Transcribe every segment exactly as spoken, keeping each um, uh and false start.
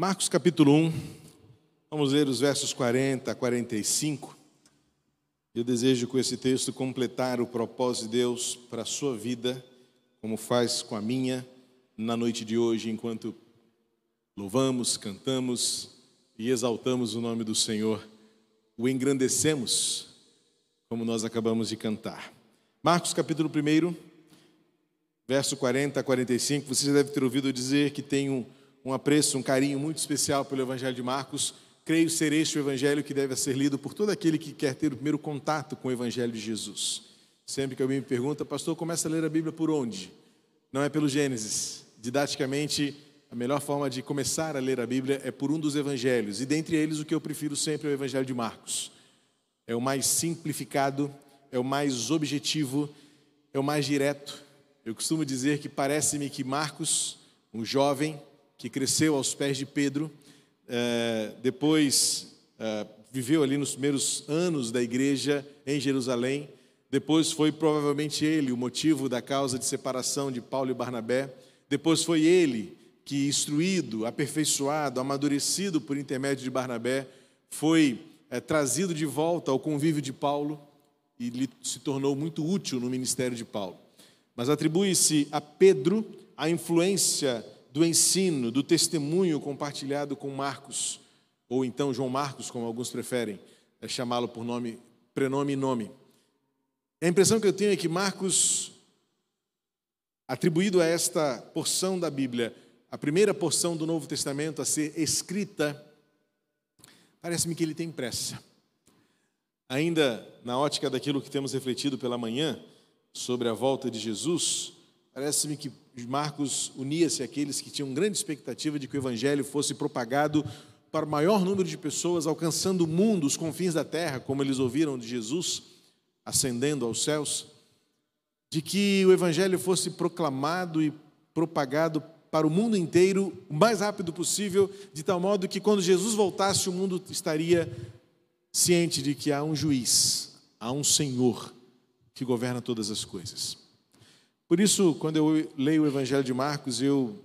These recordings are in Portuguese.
Marcos capítulo um, vamos ler os versos quarenta a quarenta e cinco. Eu desejo com esse texto completar o propósito de Deus para a sua vida, como faz com a minha, na noite de hoje, enquanto louvamos, cantamos e exaltamos o nome do Senhor, o engrandecemos, como nós acabamos de cantar. Marcos capítulo um, verso quarenta a quarenta e cinco, você já deve ter ouvido dizer que tem um um apreço, um carinho muito especial pelo Evangelho de Marcos. Creio ser este o Evangelho que deve ser lido por todo aquele que quer ter o primeiro contato com o Evangelho de Jesus. Sempre que alguém me pergunta, pastor, começa a ler a Bíblia por onde? Não é pelo Gênesis. Didaticamente, a melhor forma de começar a ler a Bíblia é por um dos Evangelhos. E dentre eles, o que eu prefiro sempre é o Evangelho de Marcos. É o mais simplificado, é o mais objetivo, é o mais direto. Eu costumo dizer que parece-me que Marcos, um jovem, que cresceu aos pés de Pedro, é, depois é, viveu ali nos primeiros anos da igreja em Jerusalém, depois foi provavelmente ele o motivo da causa de separação de Paulo e Barnabé, depois foi ele que, instruído, aperfeiçoado, amadurecido por intermédio de Barnabé, foi é, trazido de volta ao convívio de Paulo e lhe se tornou muito útil no ministério de Paulo. Mas atribui-se a Pedro a influência do ensino, do testemunho compartilhado com Marcos, ou então João Marcos, como alguns preferem é chamá-lo por nome, prenome e nome. A impressão que eu tenho é que Marcos, atribuído a esta porção da Bíblia, a primeira porção do Novo Testamento a ser escrita, parece-me que ele tem pressa. Ainda na ótica daquilo que temos refletido pela manhã, sobre a volta de Jesus, parece-me que Marcos unia-se àqueles que tinham grande expectativa de que o Evangelho fosse propagado para o maior número de pessoas, alcançando o mundo, os confins da terra, como eles ouviram de Jesus, ascendendo aos céus, de que o Evangelho fosse proclamado e propagado para o mundo inteiro o mais rápido possível, de tal modo que quando Jesus voltasse, o mundo estaria ciente de que há um juiz, há um Senhor que governa todas as coisas. Por isso, quando eu leio o Evangelho de Marcos, eu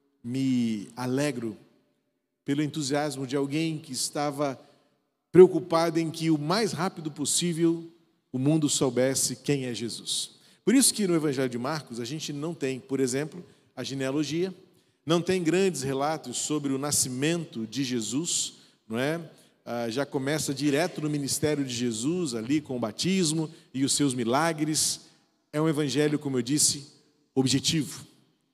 me alegro pelo entusiasmo de alguém que estava preocupado em que o mais rápido possível o mundo soubesse quem é Jesus. Por isso que no Evangelho de Marcos a gente não tem, por exemplo, a genealogia, não tem grandes relatos sobre o nascimento de Jesus, não é? Ah, já começa direto no ministério de Jesus, ali com o batismo e os seus milagres. É um evangelho, como eu disse, objetivo.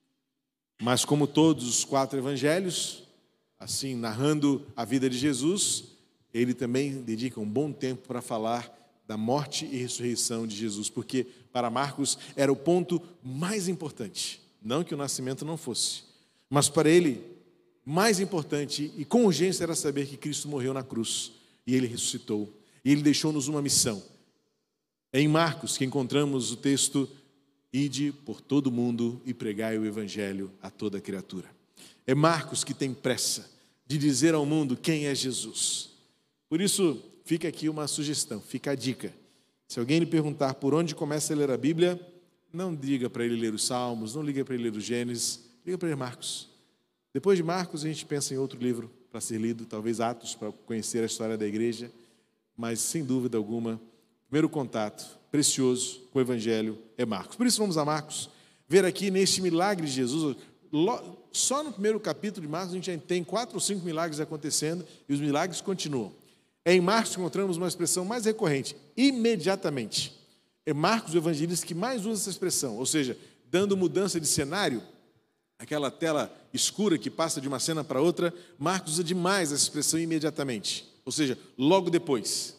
Mas como todos os quatro evangelhos, assim, narrando a vida de Jesus, ele também dedica um bom tempo para falar da morte e ressurreição de Jesus, porque para Marcos era o ponto mais importante. Não que o nascimento não fosse, mas para ele, mais importante e com urgência era saber que Cristo morreu na cruz e ele ressuscitou. E ele deixou-nos uma missão. É em Marcos que encontramos o texto: ide por todo o mundo e pregai o evangelho a toda criatura. É Marcos que tem pressa de dizer ao mundo quem é Jesus. Por isso, fica aqui uma sugestão, fica a dica. Se alguém lhe perguntar por onde começa a ler a Bíblia, não diga para ele ler os Salmos, não liga para ele ler o Gênesis, liga para ele Marcos. Depois de Marcos, a gente pensa em outro livro para ser lido, talvez Atos, para conhecer a história da igreja, mas sem dúvida alguma, primeiro contato precioso com o Evangelho é Marcos. Por isso vamos a Marcos, ver aqui neste milagre de Jesus. Só no primeiro capítulo de Marcos a gente já tem quatro ou cinco milagres acontecendo e os milagres continuam. É em Marcos que encontramos uma expressão mais recorrente, imediatamente. É Marcos o evangelista que mais usa essa expressão, ou seja, dando mudança de cenário, aquela tela escura que passa de uma cena para outra, Marcos usa demais essa expressão imediatamente, ou seja, logo depois.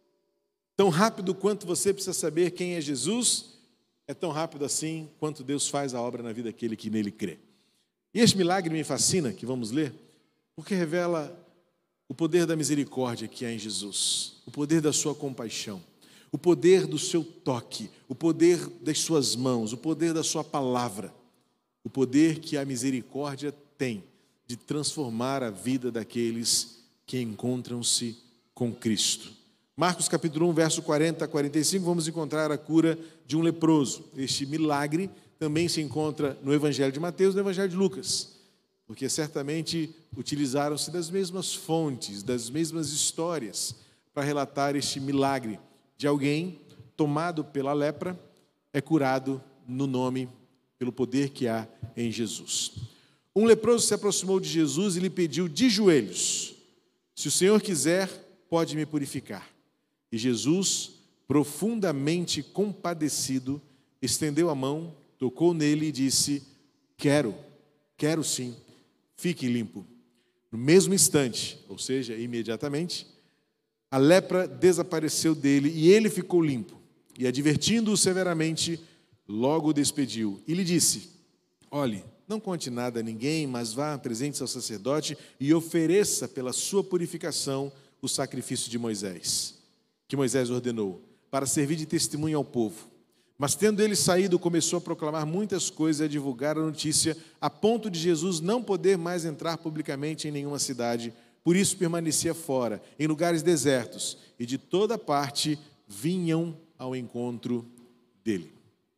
Tão rápido quanto você precisa saber quem é Jesus, é tão rápido assim quanto Deus faz a obra na vida daquele que nele crê. E este milagre me fascina, que vamos ler, porque revela o poder da misericórdia que há em Jesus, o poder da sua compaixão, o poder do seu toque, o poder das suas mãos, o poder da sua palavra, o poder que a misericórdia tem de transformar a vida daqueles que encontram-se com Cristo. Marcos capítulo um, verso quarenta a quarenta e cinco, vamos encontrar a cura de um leproso. Este milagre também se encontra no Evangelho de Mateus e no Evangelho de Lucas. porque certamente utilizaram-se das mesmas fontes, das mesmas histórias, para relatar este milagre de alguém tomado pela lepra, é curado no nome, pelo poder que há em Jesus. Um leproso se aproximou de Jesus e lhe pediu de joelhos: se o Senhor quiser, pode me purificar. E Jesus, profundamente compadecido, estendeu a mão, tocou nele e disse: quero, quero sim, fique limpo. No mesmo instante, ou seja, imediatamente, a lepra desapareceu dele e ele ficou limpo. E, advertindo-o severamente, logo o despediu. E lhe disse: olhe, não conte nada a ninguém, mas vá presente ao sacerdote e ofereça pela sua purificação o sacrifício de Moisés, que Moisés ordenou, para servir de testemunho ao povo. Mas, tendo ele saído, começou a proclamar muitas coisas e a divulgar a notícia, a ponto de Jesus não poder mais entrar publicamente em nenhuma cidade. Por isso permanecia fora, em lugares desertos, e de toda parte vinham ao encontro dele.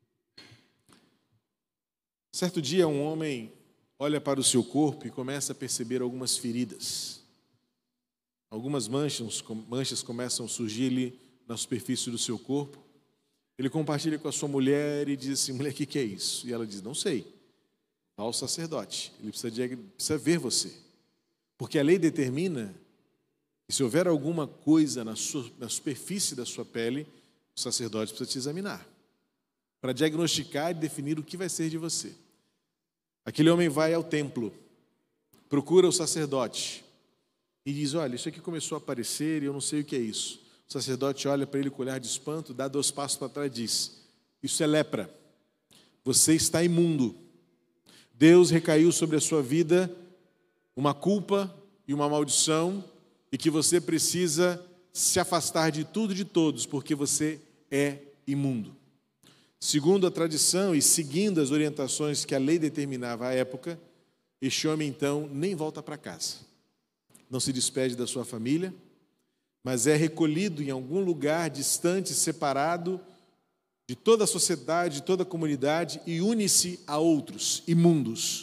Certo dia, um homem olha para o seu corpo e começa a perceber algumas feridas. Algumas manchas, manchas começam a surgir-lhe na superfície do seu corpo. Ele compartilha com a sua mulher e diz assim: mulher, o que é isso? E ela diz: não sei. Vá ao sacerdote, ele precisa, de, precisa ver você. Porque a lei determina que se houver alguma coisa na, sua, na superfície da sua pele, o sacerdote precisa te examinar, para diagnosticar e definir o que vai ser de você. Aquele homem vai ao templo, procura o sacerdote e diz: olha, isso aqui começou a aparecer e eu não sei o que é isso. O sacerdote olha para ele com olhar de espanto, dá dois passos para trás e diz: isso é lepra, você está imundo. Deus recaiu sobre a sua vida uma culpa e uma maldição, e que você precisa se afastar de tudo e de todos, porque você é imundo. Segundo a tradição e seguindo as orientações que a lei determinava à época, este homem então nem volta para casa. Não se despede da sua família, mas é recolhido em algum lugar distante, separado de toda a sociedade, de toda a comunidade, e une-se a outros imundos,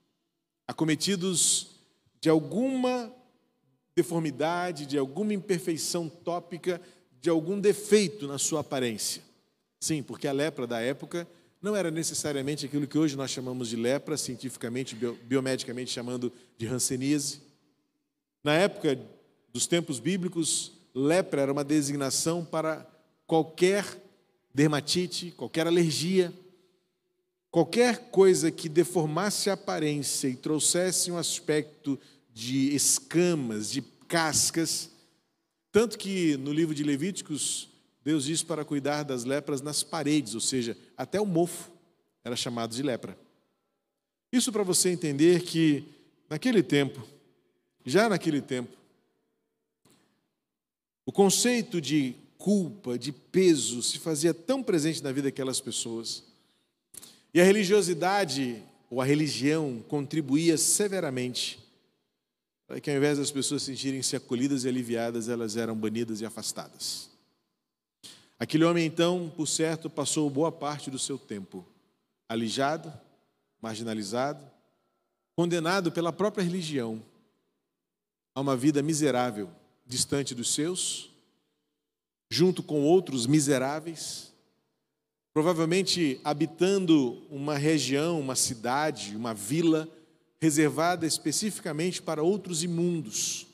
acometidos de alguma deformidade, de alguma imperfeição tópica, de algum defeito na sua aparência. Sim, porque a lepra da época não era necessariamente aquilo que hoje nós chamamos de lepra, cientificamente, biomedicamente chamando de hanseníase. Na época dos tempos bíblicos, lepra era uma designação para qualquer dermatite, qualquer alergia, qualquer coisa que deformasse a aparência e trouxesse um aspecto de escamas, de cascas. Tanto que no livro de Levíticos, Deus diz para cuidar das lepras nas paredes, ou seja, até o mofo era chamado de lepra. Isso para você entender que naquele tempo, já naquele tempo, o conceito de culpa, de peso, se fazia tão presente na vida daquelas pessoas. E a religiosidade, ou a religião, contribuía severamente para que, ao invés das pessoas sentirem-se acolhidas e aliviadas, elas eram banidas e afastadas. Aquele homem, então, por certo, passou boa parte do seu tempo alijado, marginalizado, condenado pela própria religião a uma vida miserável, distante dos seus, junto com outros miseráveis, provavelmente habitando uma região, uma cidade, uma vila, reservada especificamente para outros imundos.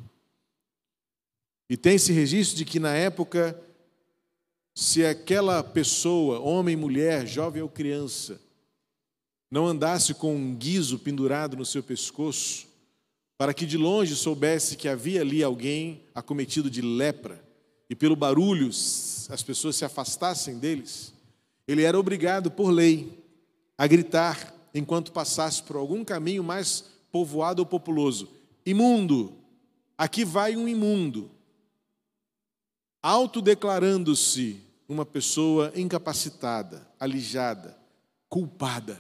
E tem-se registro de que, na época, se aquela pessoa, homem, mulher, jovem ou criança, não andasse com um guiso pendurado no seu pescoço, para que de longe soubesse que havia ali alguém acometido de lepra, e pelo barulho as pessoas se afastassem deles, ele era obrigado por lei a gritar enquanto passasse por algum caminho mais povoado ou populoso: imundo, aqui vai um imundo, autodeclarando-se uma pessoa incapacitada, alijada, culpada.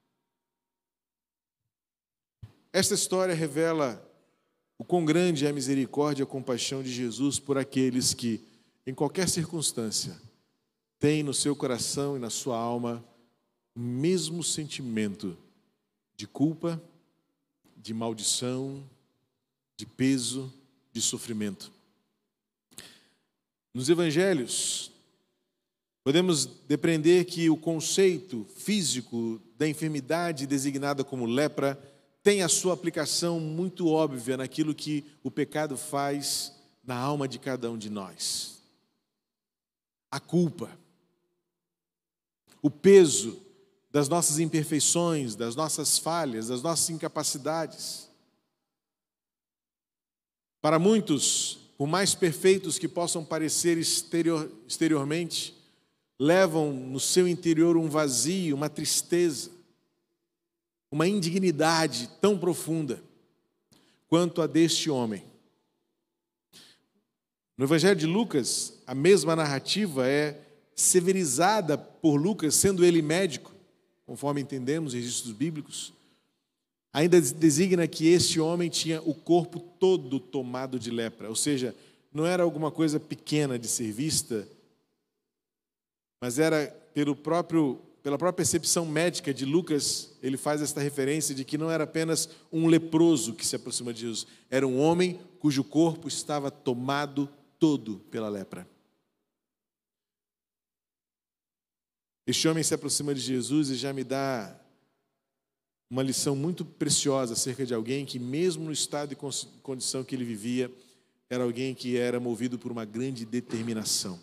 Esta história revela o quão grande é a misericórdia e a compaixão de Jesus por aqueles que, em qualquer circunstância, têm no seu coração e na sua alma o mesmo sentimento de culpa, de maldição, de peso, de sofrimento. Nos evangelhos, podemos depreender que o conceito físico da enfermidade designada como lepra tem a sua aplicação muito óbvia naquilo que o pecado faz na alma de cada um de nós. A culpa, o peso das nossas imperfeições, das nossas falhas, das nossas incapacidades. Para muitos, por mais perfeitos que possam parecer exterior, exteriormente, levam no seu interior um vazio, uma tristeza, uma indignidade tão profunda quanto a deste homem. No Evangelho de Lucas, a mesma narrativa é severizada por Lucas, sendo ele médico, conforme entendemos os registros bíblicos. Ainda designa que este homem tinha o corpo todo tomado de lepra, ou seja, não era alguma coisa pequena de ser vista, mas era pelo próprio, pela própria percepção médica de Lucas, ele faz esta referência de que não era apenas um leproso que se aproxima de Jesus, era um homem cujo corpo estava tomado todo pela lepra. Este homem se aproxima de Jesus e já me dá uma lição muito preciosa acerca de alguém que, mesmo no estado de condição que ele vivia, era alguém que era movido por uma grande determinação.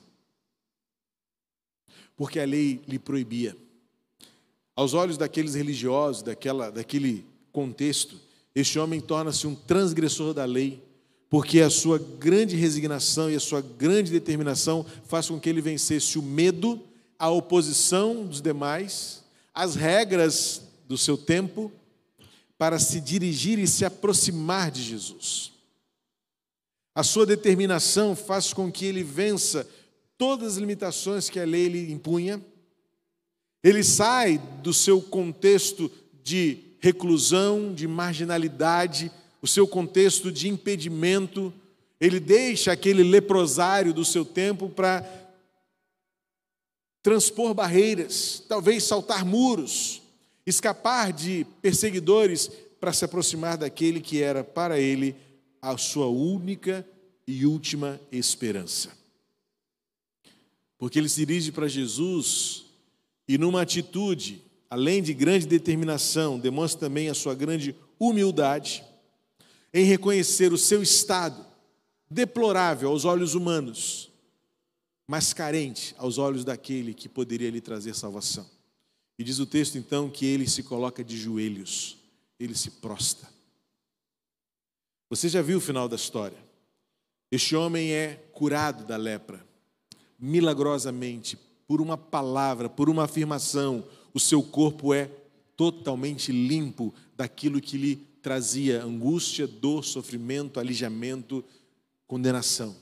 Porque a lei lhe proibia. Aos olhos daqueles religiosos, daquela, daquele contexto, este homem torna-se um transgressor da lei, porque a sua grande resignação e a sua grande determinação faz com que ele vencesse o medo, a oposição dos demais, as regras do seu tempo, para se dirigir e se aproximar de Jesus. A sua determinação faz com que ele vença todas as limitações que a lei lhe impunha. Ele sai do seu contexto de reclusão, de marginalidade, o seu contexto de impedimento. Ele deixa aquele leprosário do seu tempo para transpor barreiras, talvez saltar muros, escapar de perseguidores para se aproximar daquele que era para ele a sua única e última esperança. Porque ele se dirige para Jesus e numa atitude, além de grande determinação, demonstra também a sua grande humildade em reconhecer o seu estado deplorável aos olhos humanos, mas carente aos olhos daquele que poderia lhe trazer salvação. E diz o texto então que ele se coloca de joelhos, ele se prostra. Você já viu o final da história? Este homem é curado da lepra, milagrosamente, por uma palavra, por uma afirmação, o seu corpo é totalmente limpo daquilo que lhe trazia angústia, dor, sofrimento, alijamento, condenação.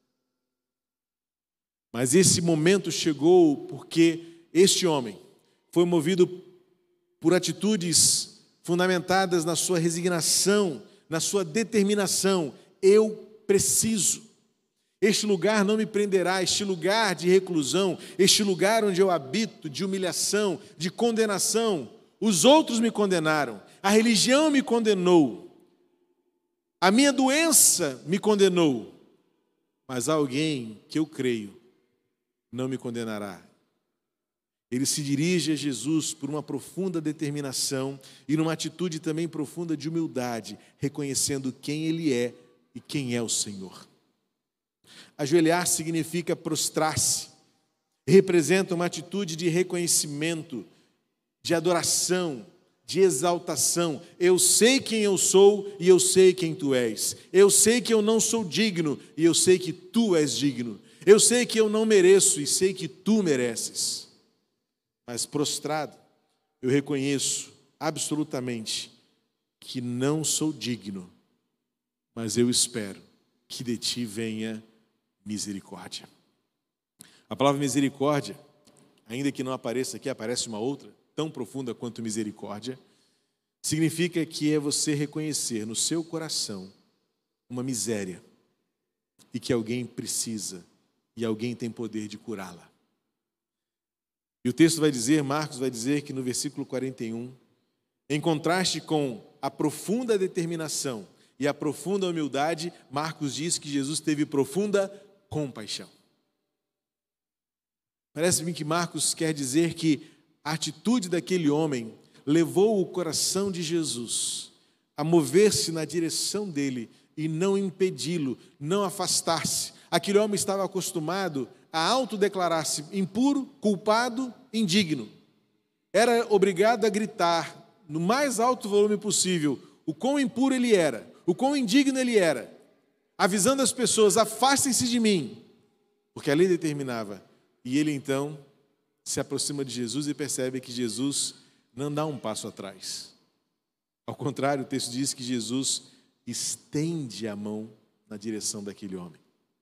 Mas esse momento chegou porque este homem foi movido por atitudes fundamentadas na sua resignação, na sua determinação. Eu preciso. Este lugar não me prenderá, este lugar de reclusão, este lugar onde eu habito, de humilhação, de condenação. Os outros me condenaram, a religião me condenou, a minha doença me condenou, mas alguém que eu creio não me condenará. Ele se dirige a Jesus por uma profunda determinação e numa atitude também profunda de humildade, reconhecendo quem Ele é e quem é o Senhor. Ajoelhar significa prostrar-se, representa uma atitude de reconhecimento, de adoração, de exaltação. Eu sei quem eu sou e eu sei quem Tu és. Eu sei que eu não sou digno e eu sei que Tu és digno. Eu sei que eu não mereço e sei que Tu mereces. Mas prostrado, eu reconheço absolutamente que não sou digno, mas eu espero que de Ti venha misericórdia. A palavra misericórdia, ainda que não apareça aqui, aparece uma outra, tão profunda quanto misericórdia, significa que é você reconhecer no seu coração uma miséria e que alguém precisa e alguém tem poder de curá-la. E o texto vai dizer, Marcos vai dizer que no versículo quarenta e um, em contraste com a profunda determinação e a profunda humildade, Marcos diz que Jesus teve profunda compaixão. Parece-me que Marcos quer dizer que a atitude daquele homem levou o coração de Jesus a mover-se na direção dele e não impedi-lo, não afastar-se. Aquele homem estava acostumado a autodeclarar-se impuro, culpado, indigno. Era obrigado a gritar no mais alto volume possível o quão impuro ele era, o quão indigno ele era, avisando as pessoas: afastem-se de mim, porque a lei determinava. E ele então se aproxima de Jesus e percebe que Jesus não dá um passo atrás. Ao contrário, o texto diz que Jesus estende a mão na direção daquele homem.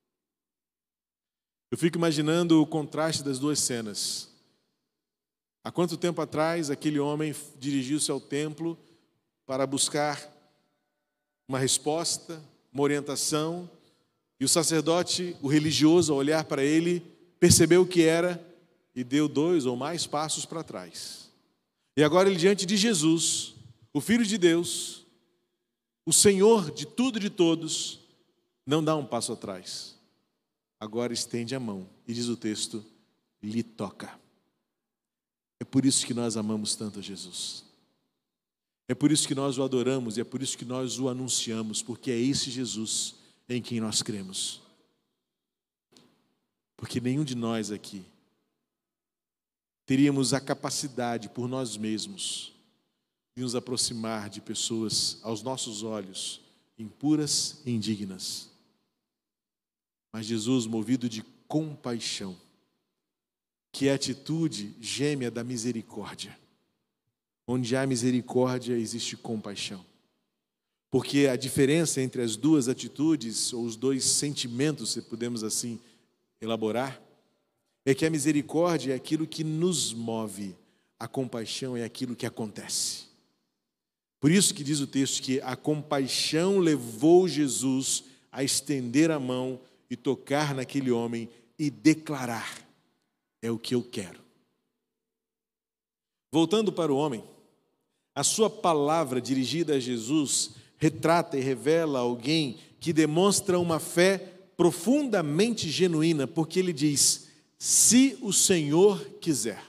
Eu fico imaginando o contraste das duas cenas. Há quanto tempo atrás aquele homem dirigiu-se ao templo para buscar uma resposta, uma orientação, e o sacerdote, o religioso, ao olhar para ele, percebeu o que era e deu dois ou mais passos para trás. E agora ele, diante de Jesus, o Filho de Deus, o Senhor de tudo e de todos, não dá um passo atrás. Agora estende a mão e, diz o texto, lhe toca. É por isso que nós amamos tanto a Jesus. É por isso que nós o adoramos e é por isso que nós o anunciamos, porque é esse Jesus em quem nós cremos. Porque nenhum de nós aqui teríamos a capacidade por nós mesmos de nos aproximar de pessoas aos nossos olhos impuras e indignas. Mas Jesus, movido de compaixão, que é a atitude gêmea da misericórdia. Onde há misericórdia, existe compaixão. Porque a diferença entre as duas atitudes, ou os dois sentimentos, se podemos assim elaborar, é que a misericórdia é aquilo que nos move, a compaixão é aquilo que acontece. Por isso que diz o texto que a compaixão levou Jesus a estender a mão e tocar naquele homem e declarar: é o que eu quero. Voltando para o homem, a sua palavra dirigida a Jesus retrata e revela alguém que demonstra uma fé profundamente genuína, porque ele diz: se o Senhor quiser.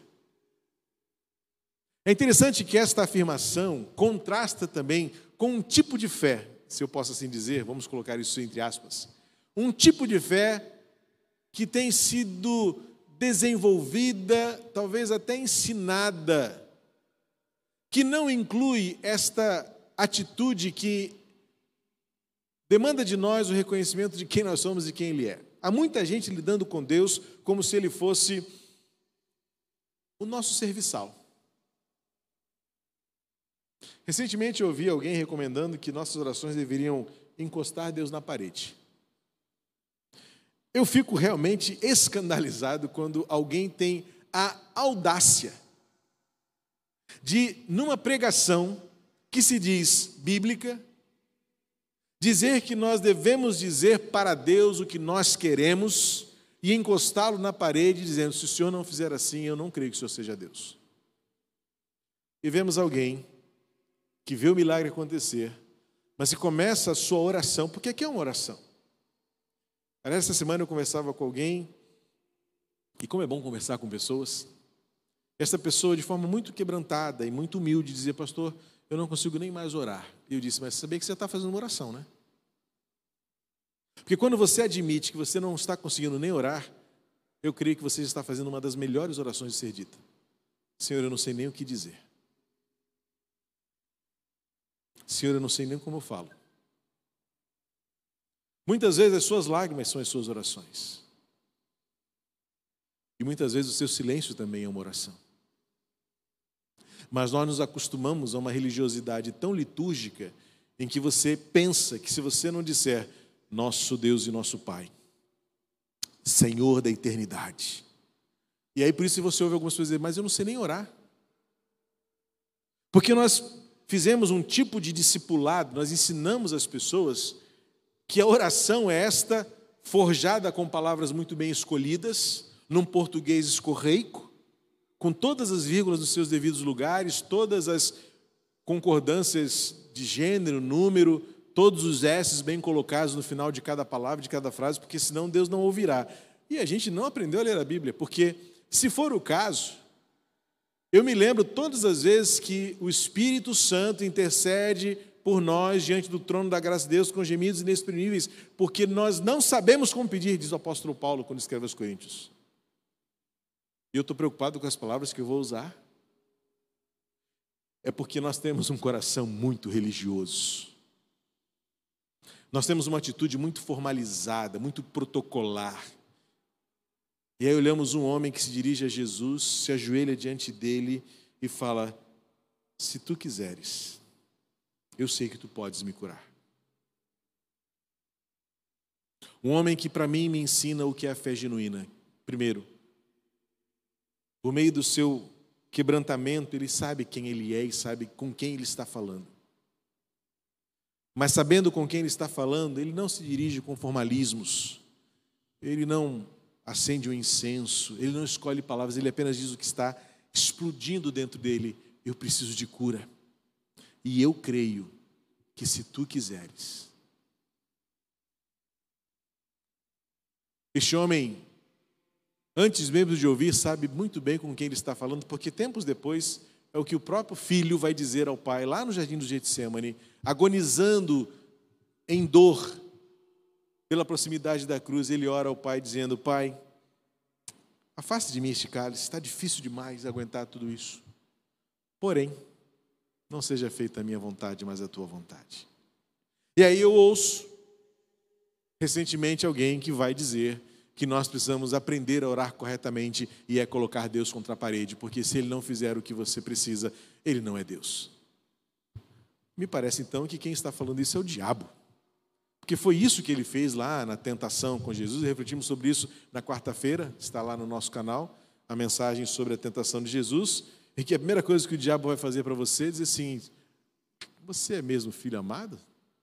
É interessante que esta afirmação contrasta também com um tipo de fé, se eu posso assim dizer, vamos colocar isso entre aspas, um tipo de fé que tem sido desenvolvida, talvez até ensinada, que não inclui esta atitude que demanda de nós o reconhecimento de quem nós somos e quem Ele é. Há muita gente lidando com Deus como se Ele fosse o nosso serviçal. Recentemente eu ouvi alguém recomendando que nossas orações deveriam encostar Deus na parede. Eu fico realmente escandalizado quando alguém tem a audácia de, numa pregação que se diz bíblica, dizer que nós devemos dizer para Deus o que nós queremos e encostá-lo na parede dizendo: se o Senhor não fizer assim, eu não creio que o Senhor seja Deus. E vemos alguém que vê o milagre acontecer, mas que começa a sua oração, porque aqui é uma oração. Essa semana eu conversava com alguém, e como é bom conversar com pessoas, essa pessoa de forma muito quebrantada e muito humilde dizia: pastor, eu não consigo nem mais orar. E eu disse: mas sabia que você está fazendo uma oração, né? Porque quando você admite que você não está conseguindo nem orar, eu creio que você está fazendo uma das melhores orações de ser dita: Senhor, eu não sei nem o que dizer. Senhor, eu não sei nem como eu falo. Muitas vezes as suas lágrimas são as suas orações. E muitas vezes o seu silêncio também é uma oração. Mas nós nos acostumamos a uma religiosidade tão litúrgica em que você pensa que se você não disser nosso Deus e nosso Pai, Senhor da eternidade, e aí por isso você ouve algumas pessoas dizer: mas eu não sei nem orar. Porque nós fizemos um tipo de discipulado, nós ensinamos as pessoas que a oração é esta, forjada com palavras muito bem escolhidas, num português escorreico, com todas as vírgulas nos seus devidos lugares, todas as concordâncias de gênero, número, todos os S's bem colocados no final de cada palavra, de cada frase, porque senão Deus não ouvirá. E a gente não aprendeu a ler a Bíblia, porque, se for o caso, eu me lembro todas as vezes que o Espírito Santo intercede por nós diante do trono da graça de Deus com gemidos inexprimíveis, porque nós não sabemos como pedir, diz o apóstolo Paulo quando escreve aos Coríntios. E eu estou preocupado com as palavras que eu vou usar. É porque nós temos um coração muito religioso. Nós temos uma atitude muito formalizada, muito protocolar. E aí olhamos um homem que se dirige a Jesus, se ajoelha diante dele e fala: se tu quiseres, eu sei que tu podes me curar. Um homem que para mim me ensina o que é a fé genuína. Primeiro, por meio do seu quebrantamento, ele sabe quem ele é e sabe com quem ele está falando. Mas sabendo com quem ele está falando, ele não se dirige com formalismos, ele não acende um incenso, ele não escolhe palavras, ele apenas diz o que está explodindo dentro dele: eu preciso de cura. E eu creio que se tu quiseres. Este homem, antes mesmo de ouvir, sabe muito bem com quem ele está falando, porque tempos depois é o que o próprio filho vai dizer ao pai, lá no jardim do Getsêmani, agonizando em dor pela proximidade da cruz. Ele ora ao pai dizendo: pai, afaste de mim este cálice, está difícil demais aguentar tudo isso. Porém, não seja feita a minha vontade, mas a tua vontade. E aí eu ouço recentemente alguém que vai dizer que nós precisamos aprender a orar corretamente, e é colocar Deus contra a parede, porque se Ele não fizer o que você precisa, Ele não é Deus. Me parece então que quem está falando isso é o diabo, porque foi isso que ele fez lá na tentação com Jesus. Refletimos sobre isso na quarta-feira, está lá no nosso canal, a mensagem sobre a tentação de Jesus, e que a primeira coisa que o diabo vai fazer para você é dizer assim: você é mesmo filho amado?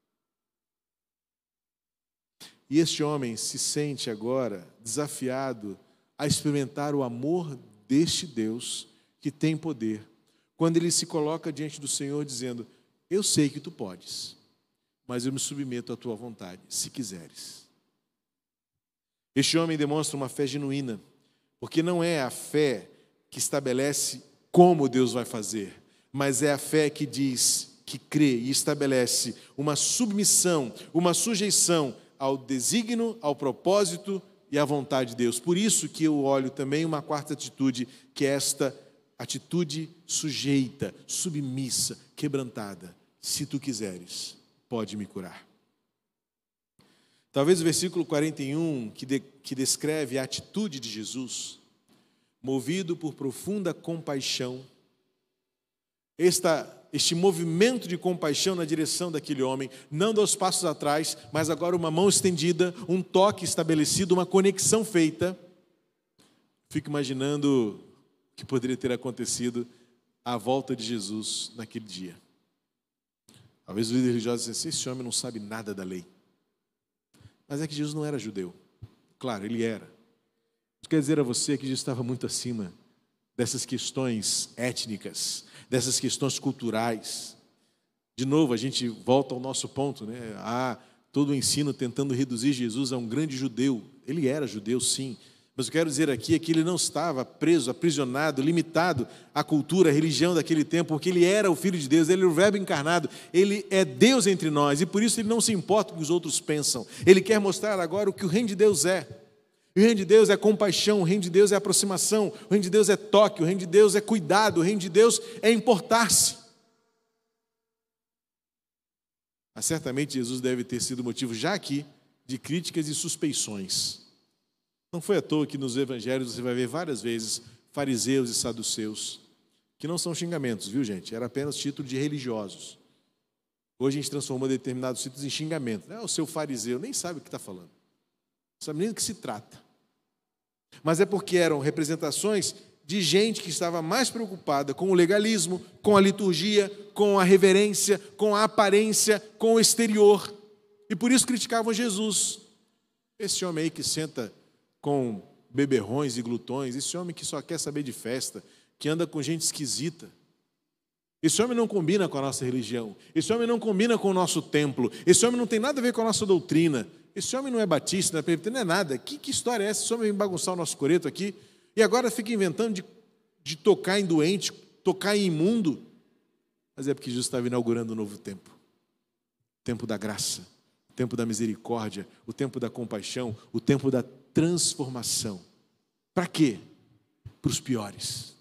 E este homem se sente agora desafiado a experimentar o amor deste Deus que tem poder, quando ele se coloca diante do Senhor dizendo: eu sei que tu podes, mas eu me submeto à tua vontade, se quiseres. Este homem demonstra uma fé genuína, porque não é a fé que estabelece como Deus vai fazer, mas é a fé que diz, que crê e estabelece uma submissão, uma sujeição ao desígnio, ao propósito e à vontade de Deus. Por isso que eu olho também uma quarta atitude, que é esta atitude sujeita, submissa, quebrantada. Se tu quiseres, pode me curar. Talvez o versículo quarenta e um, que, de, que descreve a atitude de Jesus, movido por profunda compaixão, esta este movimento de compaixão na direção daquele homem, não dois passos atrás, mas agora uma mão estendida, um toque estabelecido, uma conexão feita. Fico imaginando o que poderia ter acontecido à volta de Jesus naquele dia. Talvez os líderes religiosos dissessem: esse homem não sabe nada da lei. Mas é que Jesus não era judeu. Claro, ele era. Isso quer dizer a você que Jesus estava muito acima dessas questões étnicas, dessas questões culturais. De novo, a gente volta ao nosso ponto, né? Há todo o ensino tentando reduzir Jesus a um grande judeu. Ele era judeu, sim, mas eu quero dizer aqui é que ele não estava preso, aprisionado, limitado à cultura, à religião daquele tempo, porque ele era o Filho de Deus, ele era o Verbo encarnado, ele é Deus entre nós, e por isso ele não se importa com o que os outros pensam. Ele quer mostrar agora o que o reino de Deus é. O reino de Deus é compaixão, o reino de Deus é aproximação, o reino de Deus é toque, o reino de Deus é cuidado, o reino de Deus é importar-se. Mas certamente Jesus deve ter sido motivo, já aqui, de críticas e suspeições. Não foi à toa que nos evangelhos você vai ver várias vezes fariseus e saduceus, que não são xingamentos, viu, gente? Era apenas título de religiosos. Hoje a gente transformou determinados títulos em xingamento. É o seu fariseu, nem sabe o que está falando. Não sabe nem do que se trata. Mas é porque eram representações de gente que estava mais preocupada com o legalismo, com a liturgia, com a reverência, com a aparência, com o exterior. E por isso criticavam Jesus. Esse homem aí que senta com beberrões e glutões, esse homem que só quer saber de festa, que anda com gente esquisita. Esse homem não combina com a nossa religião. Esse homem não combina com o nosso templo. Esse homem não tem nada a ver com a nossa doutrina. Esse homem não é batista, não é presbiteriano, não é nada. Que, que história é essa? Esse homem vem bagunçar o nosso coreto aqui e agora fica inventando de, de tocar em doente, tocar em imundo. Mas é porque Jesus estava inaugurando um novo tempo. O tempo da graça, o tempo da misericórdia, o tempo da compaixão, o tempo da transformação. Para quê? Para os piores.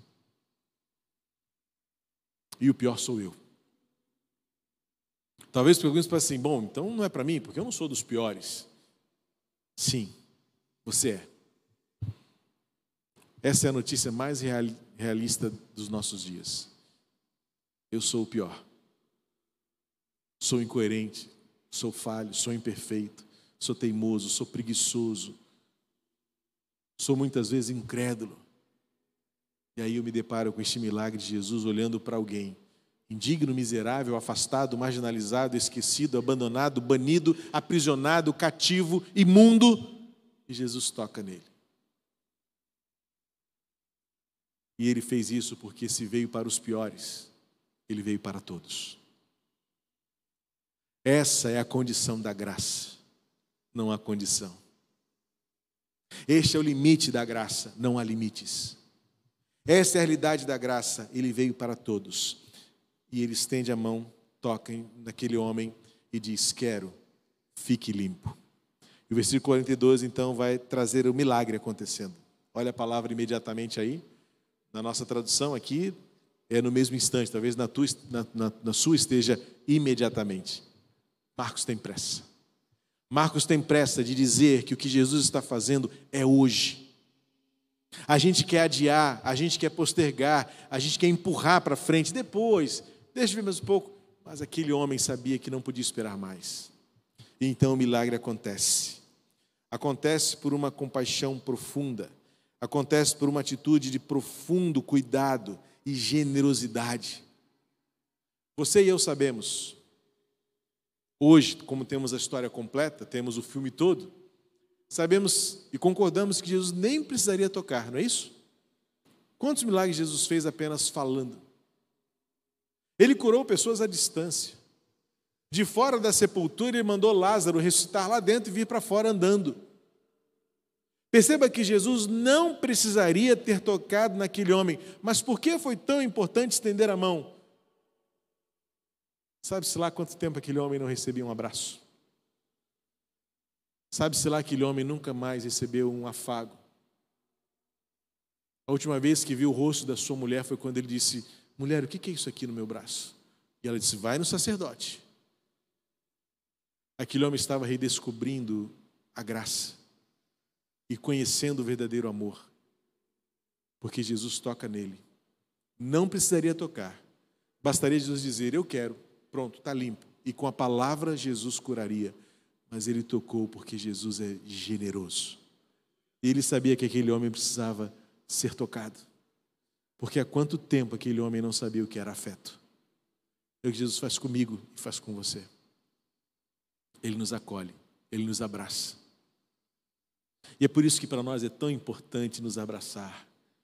E o pior sou eu. Talvez alguns pensem assim, bom, então não é para mim, porque eu não sou dos piores. Sim, você é. Essa é a notícia mais realista dos nossos dias. Eu sou o pior. Sou incoerente, sou falho, sou imperfeito, sou teimoso, sou preguiçoso, sou muitas vezes incrédulo. E aí eu me deparo com este milagre de Jesus olhando para alguém indigno, miserável, afastado, marginalizado, esquecido, abandonado, banido, aprisionado, cativo, imundo, e Jesus toca nele. E ele fez isso porque se veio para os piores, ele veio para todos. Essa é a condição da graça, não há condição. Este é o limite da graça, não há limites. Essa é a realidade da graça, ele veio para todos. E ele estende a mão, toca naquele homem e diz, quero, fique limpo. E o versículo quarenta e dois, então, vai trazer o milagre acontecendo. Olha a palavra imediatamente aí. Na nossa tradução aqui, é no mesmo instante. Talvez na, tua, na, na, na sua esteja imediatamente. Marcos tem pressa. Marcos tem pressa de dizer que o que Jesus está fazendo é hoje. A gente quer adiar, a gente quer postergar, a gente quer empurrar para frente. Depois, deixa eu ver mais um pouco. Mas aquele homem sabia que não podia esperar mais. E então o milagre acontece. Acontece por uma compaixão profunda. Acontece por uma atitude de profundo cuidado e generosidade. Você e eu sabemos. Hoje, como temos a história completa, temos o filme todo, sabemos e concordamos que Jesus nem precisaria tocar, não é isso? Quantos milagres Jesus fez apenas falando? Ele curou pessoas à distância. De fora da sepultura, ele mandou Lázaro ressuscitar lá dentro e vir para fora andando. Perceba que Jesus não precisaria ter tocado naquele homem, mas por que foi tão importante estender a mão? Sabe-se lá quanto tempo aquele homem não recebia um abraço? Sabe-se lá aquele homem nunca mais recebeu um afago? A última vez que viu o rosto da sua mulher foi quando ele disse, mulher, o que é isso aqui no meu braço? E ela disse, vai no sacerdote. Aquele homem estava redescobrindo a graça e conhecendo o verdadeiro amor, porque Jesus toca nele. Não precisaria tocar, bastaria Jesus dizer, eu quero, pronto, está limpo. E com a palavra Jesus curaria. Mas ele tocou porque Jesus é generoso. E ele sabia que aquele homem precisava ser tocado. Porque há quanto tempo aquele homem não sabia o que era afeto? É o que Jesus faz comigo e faz com você. Ele nos acolhe, ele nos abraça. E é por isso que para nós é tão importante nos abraçar.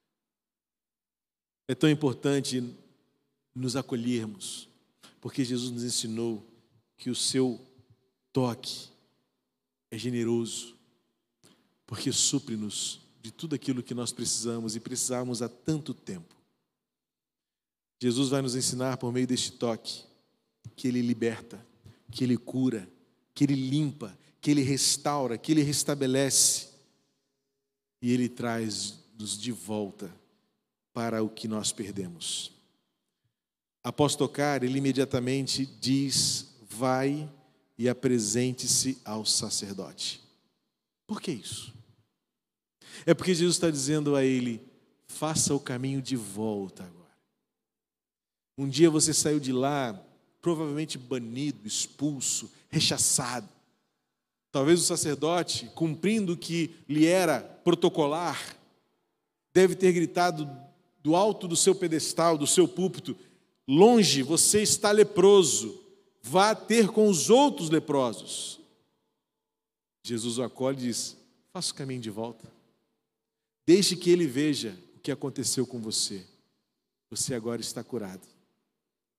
É tão importante nos acolhermos. Porque Jesus nos ensinou que o seu toque é generoso, porque supre-nos de tudo aquilo que nós precisamos e precisamos há tanto tempo. Jesus vai nos ensinar por meio deste toque que Ele liberta, que Ele cura, que Ele limpa, que Ele restaura, que Ele restabelece e Ele traz-nos de volta para o que nós perdemos. Após tocar, Ele imediatamente diz, vai e apresente-se ao sacerdote. Por que isso? É porque Jesus está dizendo a ele, faça o caminho de volta agora. Um dia você saiu de lá, provavelmente banido, expulso, rechaçado. Talvez o sacerdote, cumprindo o que lhe era protocolar, deve ter gritado do alto do seu pedestal, do seu púlpito, longe, você está leproso. Vá ter com os outros leprosos. Jesus o acolhe e diz, faça o caminho de volta. Deixe que ele veja o que aconteceu com você. Você agora está curado.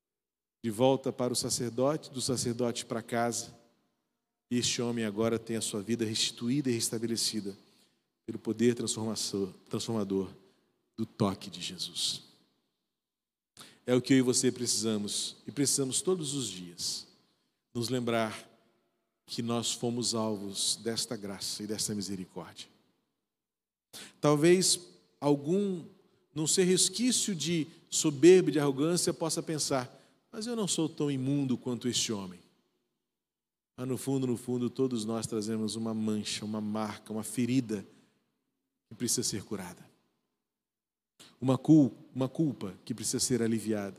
de volta para o sacerdote, do sacerdote para casa. E este homem agora tem a sua vida restituída e restabelecida pelo poder transformador do toque de Jesus. É o que eu e você precisamos, e precisamos todos os dias nos lembrar que nós fomos alvos desta graça e desta misericórdia. Talvez algum, num ser resquício de soberba e de arrogância, possa pensar: mas eu não sou tão imundo quanto este homem. Mas no fundo, no fundo, todos nós trazemos uma mancha, uma marca, uma ferida que precisa ser curada. Uma culpa, uma culpa que precisa ser aliviada.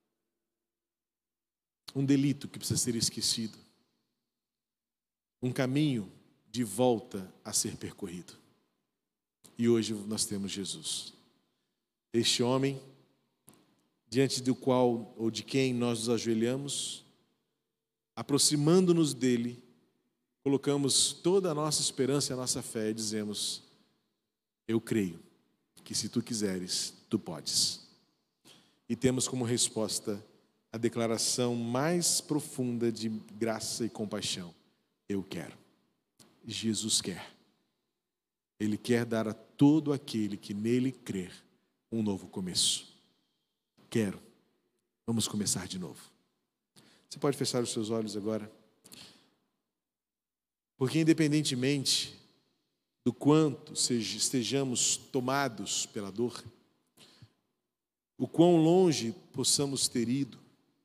Um delito que precisa ser esquecido. Um caminho de volta a ser percorrido. E hoje nós temos Jesus. Este homem, diante do qual ou de quem nós nos ajoelhamos, aproximando-nos dele, colocamos toda a nossa esperança e a nossa fé e dizemos: eu creio que se tu quiseres, tu podes. E temos como resposta a declaração mais profunda de graça e compaixão: eu quero. Jesus quer. Ele quer dar a todo aquele que nele crer um novo começo. Quero. Vamos começar de novo. Você pode fechar os seus olhos agora? Porque independentemente do quanto estejamos tomados pela dor, o quão longe possamos ter ido,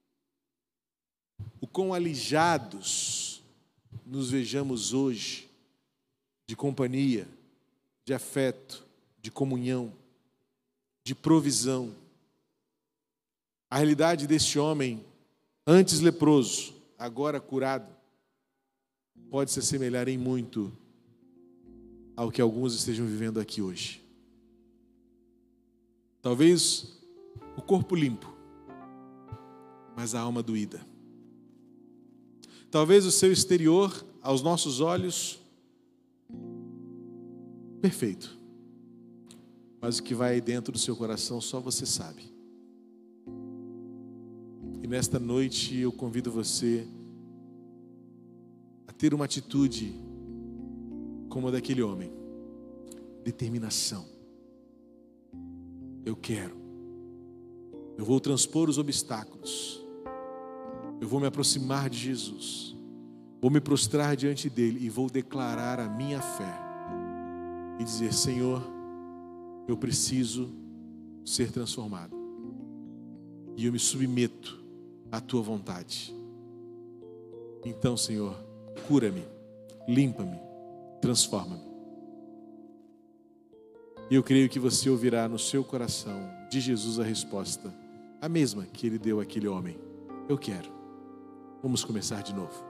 o quão alijados nos vejamos hoje de companhia, de afeto, de comunhão, de provisão. A realidade deste homem, antes leproso, agora curado, pode se assemelhar em muito ao que alguns estejam vivendo aqui hoje. Talvez o corpo limpo, mas a alma doída. Talvez o seu exterior, aos nossos olhos, perfeito. Mas o que vai dentro do seu coração só você sabe. E nesta noite eu convido você a ter uma atitude como a daquele homem. Determinação. Eu quero. Eu vou transpor os obstáculos. Eu vou me aproximar de Jesus. Vou me prostrar diante dele e vou declarar a minha fé. E dizer: Senhor, eu preciso ser transformado. E eu me submeto à tua vontade. Então, Senhor, cura-me, limpa-me, transforma-me. E eu creio que você ouvirá no seu coração de Jesus a resposta, a mesma que ele deu àquele homem: eu quero. Vamos começar de novo.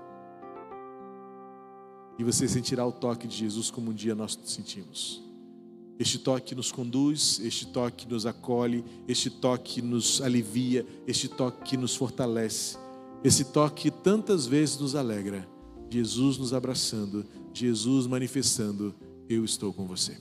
E você sentirá o toque de Jesus como um dia nós sentimos. Este toque nos conduz, este toque nos acolhe, este toque nos alivia, este toque nos fortalece. Esse toque tantas vezes nos alegra. Jesus nos abraçando, Jesus manifestando: eu estou com você.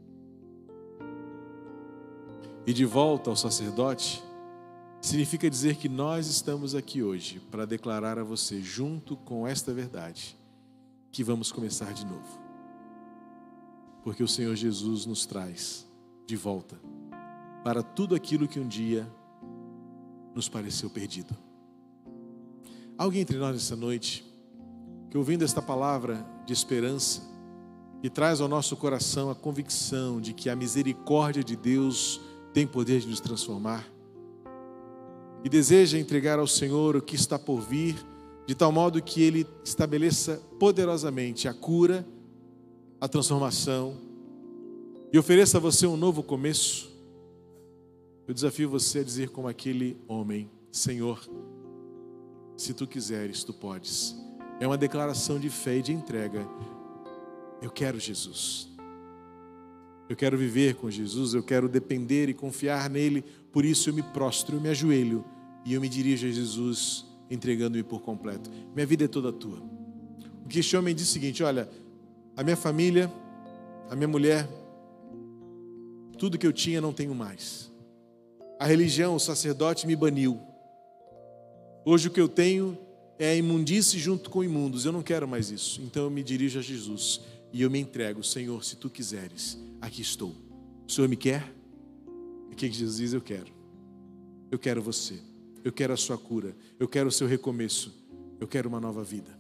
E de volta ao sacerdote, significa dizer que nós estamos aqui hoje para declarar a você, junto com esta verdade, que vamos começar de novo. Porque o Senhor Jesus nos traz de volta para tudo aquilo que um dia nos pareceu perdido. Alguém entre nós nessa noite, que ouvindo esta palavra de esperança, que traz ao nosso coração a convicção de que a misericórdia de Deus tem poder de nos transformar, e deseja entregar ao Senhor o que está por vir, de tal modo que Ele estabeleça poderosamente a cura, a transformação, e ofereça a você um novo começo. Eu desafio você a dizer como aquele homem: Senhor, se tu quiseres, tu podes. É uma declaração de fé e de entrega. Eu quero Jesus. Eu quero viver com Jesus, eu quero depender e confiar nele. Por isso eu me prostro, eu me ajoelho e eu me dirijo a Jesus, entregando-me por completo. Minha vida é toda tua. O que este homem diz é o seguinte: olha, a minha família, a minha mulher, tudo que eu tinha não tenho mais. A religião, o sacerdote me baniu. Hoje o que eu tenho é a imundície junto com imundos. Eu não quero mais isso. Então eu me dirijo a Jesus e eu me entrego. Senhor, se tu quiseres, aqui estou. O Senhor me quer? E o que Jesus diz? Eu quero. Eu quero você. Eu quero a sua cura. Eu quero o seu recomeço. Eu quero uma nova vida.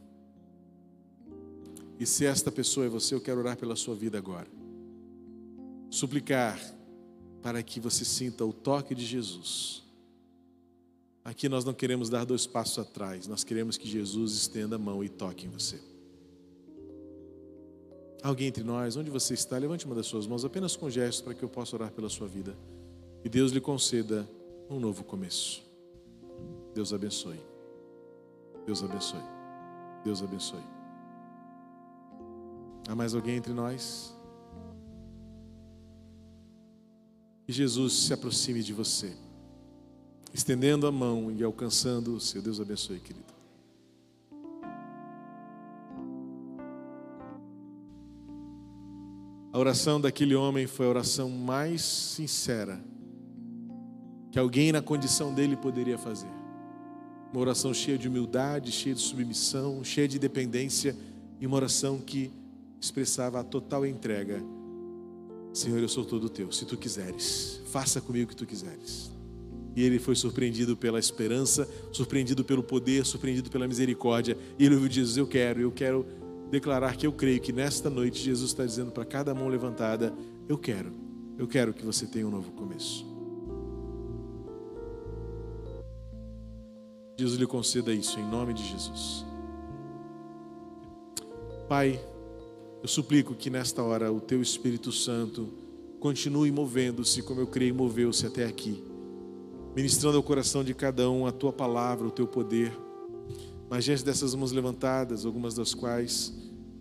E se esta pessoa é você, eu quero orar pela sua vida agora. Suplicar para que você sinta o toque de Jesus. Aqui nós não queremos dar dois passos atrás. Nós queremos que Jesus estenda a mão e toque em você. Alguém entre nós, onde você está, levante uma das suas mãos, apenas com gestos, para que eu possa orar pela sua vida. E Deus lhe conceda um novo começo. Deus abençoe. Deus abençoe. Deus abençoe. Há mais alguém entre nós? Que Jesus se aproxime de você, estendendo a mão e alcançando o seu. Deus abençoe, querido. A oração daquele homem foi a oração mais sincera que alguém na condição dele poderia fazer. Uma oração cheia de humildade, cheia de submissão, cheia de dependência, e uma oração que expressava a total entrega. Senhor, eu sou todo teu, se tu quiseres, faça comigo o que tu quiseres. E ele foi surpreendido pela esperança, surpreendido pelo poder, surpreendido pela misericórdia. E ele ouviu Jesus, eu quero, eu quero declarar que eu creio que nesta noite Jesus está dizendo para cada mão levantada, eu quero, eu quero que você tenha um novo começo. Jesus lhe conceda isso em nome de Jesus. Pai, eu suplico que nesta hora o teu Espírito Santo continue movendo-se como eu creio moveu-se até aqui, ministrando ao coração de cada um a tua palavra, o teu poder. Mas diante dessas mãos levantadas, algumas das quais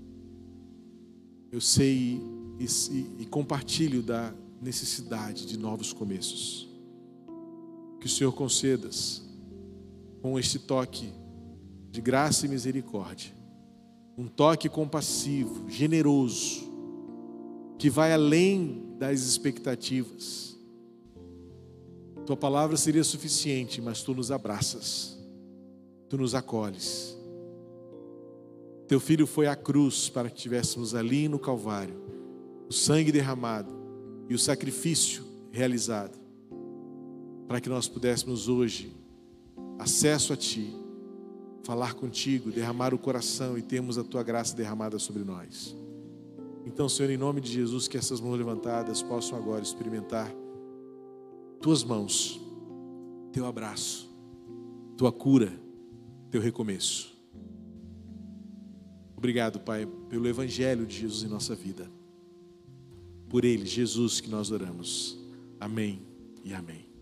eu sei e, e, e compartilho da necessidade de novos começos, que o Senhor concedas com este toque de graça e misericórdia, um toque compassivo, generoso, que vai além das expectativas. Tua palavra seria suficiente, mas tu nos abraças, tu nos acolhes. Teu filho foi à cruz para que estivéssemos ali no Calvário, o sangue derramado e o sacrifício realizado, para que nós pudéssemos hoje acesso a ti, falar contigo, derramar o coração e termos a tua graça derramada sobre nós. Então, Senhor, em nome de Jesus, que essas mãos levantadas possam agora experimentar tuas mãos, teu abraço, tua cura, teu recomeço. Obrigado, Pai, pelo Evangelho de Jesus em nossa vida. Por ele, Jesus, que nós oramos. Amém e amém.